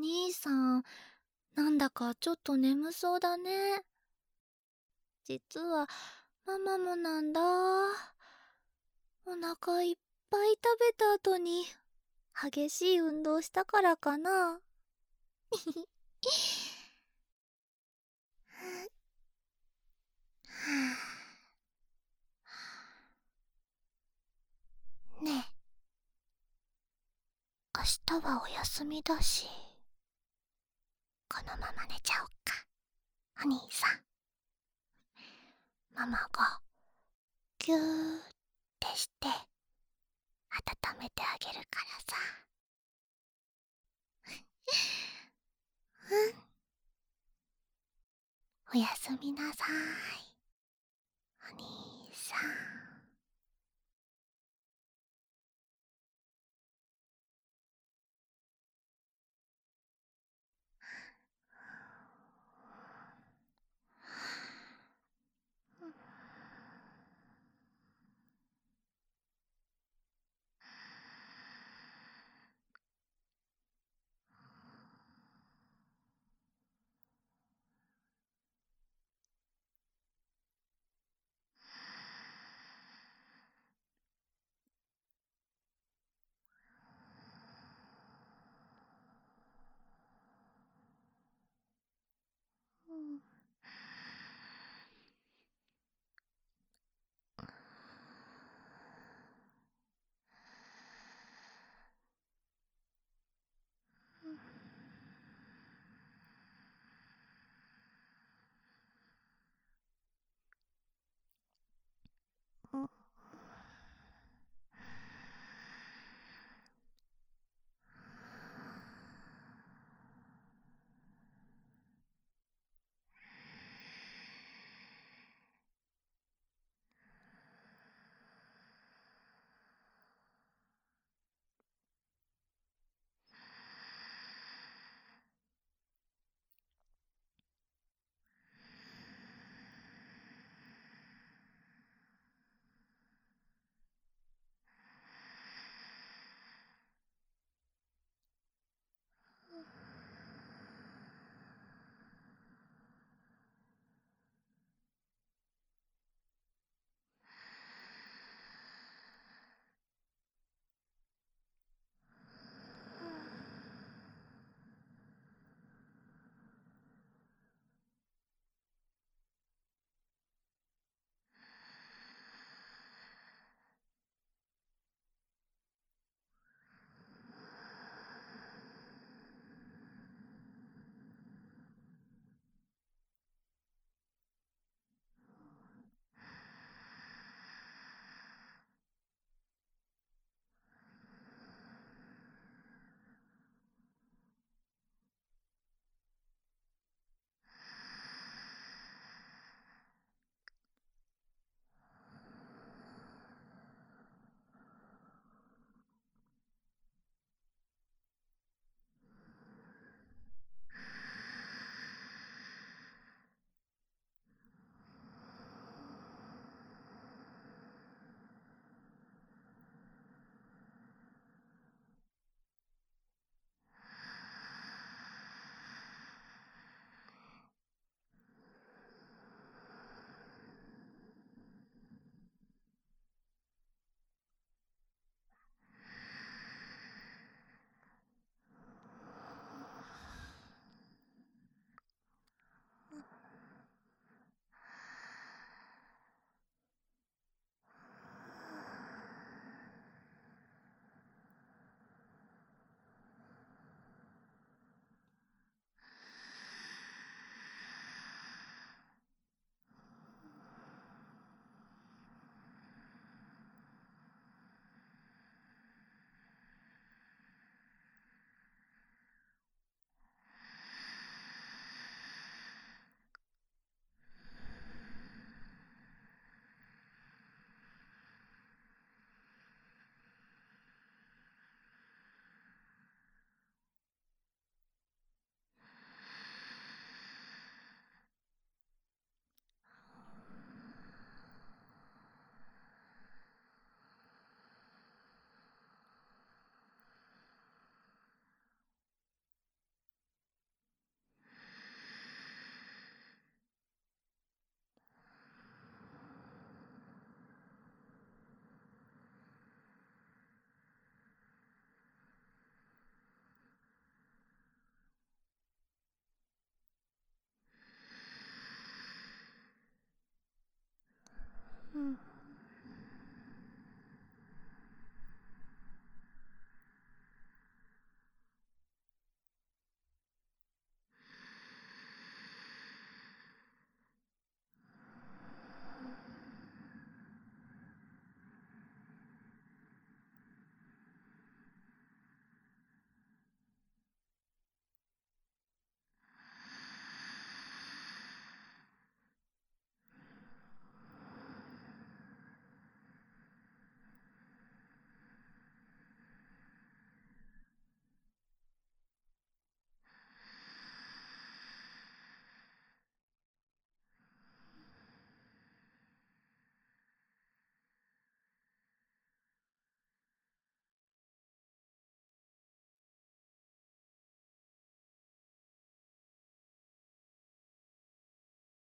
兄さん、なんだかちょっと眠そうだね。実は、ママもなんだ。お腹いっぱい食べた後に、激しい運動したからかな。ねえ、明日はお休みだし、このまま寝ちゃおっか、お兄さん。ママがぎゅーってして温めてあげるからさ。うん、おやすみなさい、お兄さん。